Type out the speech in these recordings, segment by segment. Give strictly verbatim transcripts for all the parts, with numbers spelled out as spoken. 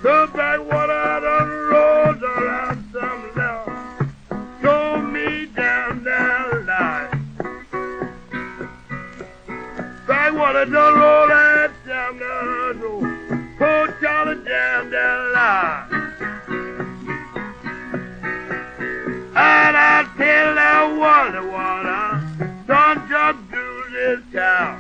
The backwater done rolls around some love. Throw me down that line. Backwater done roll that down the road. Poor Charlie down that line. And I tell that water, water, don't just do this town.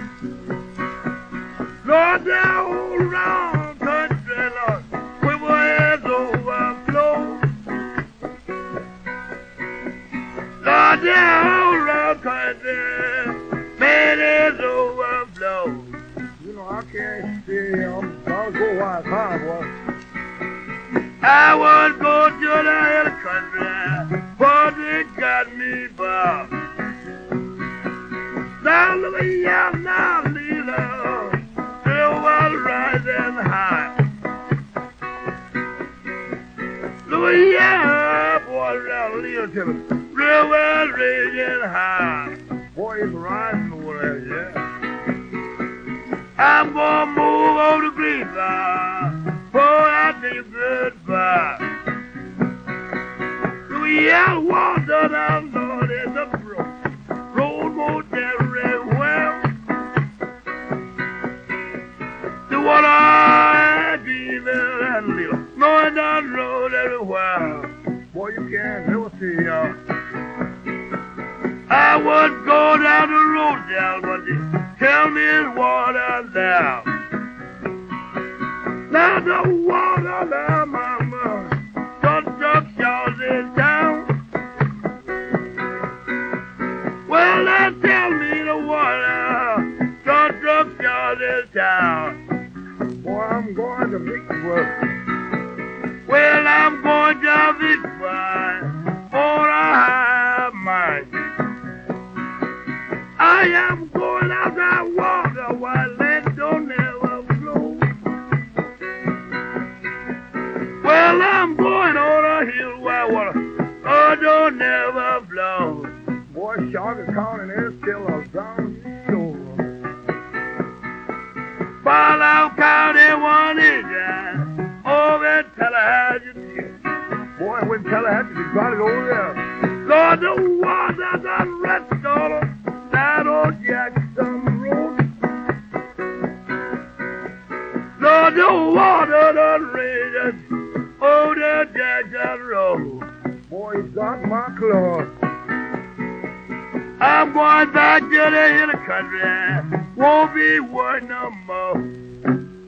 Lord, that old round country, Lord, with my hands overflow. Lord, that old round country, man, is overflow. You know, I can't see him. I'll go while it's hard, boy. I would go to the hill country, but it got me by. Now look at you, now, Lila, it was rising high. Look at you, boy, now, Lila, till the river raging high. Boy, it's rising over there, yeah. I'm gonna move over the greenback. Boy, I tell you goodbye. We out water down, Lord, in the brook. Road won't very well. The water I dream and live, knowing that road everywhere. Boy, you can't never see, y'all. I would go down the road down, but they tell me it's water down. Now the water now, mama, don't drop y'all this town. Well, they tell me the water, don't drop y'all this town. Boy, I'm going to Vicksburg. Well, I'm going to Vicksburg, for I have mine. I am going out that water while it don't ever flow. Well, I'm going on a hill where water oh, don't never flow. Boy, Charlotte County is still a ground store. Barlow County, one is that over in Tallahatchie. Boy, when Tallahatchie, they got it over there. Lord, the water done rest all of that old Jackson Road. Lord, the water done raged over the Jackson Road. Boy, he's got my clothes. I'm going back to the hill country, won't be worth no more.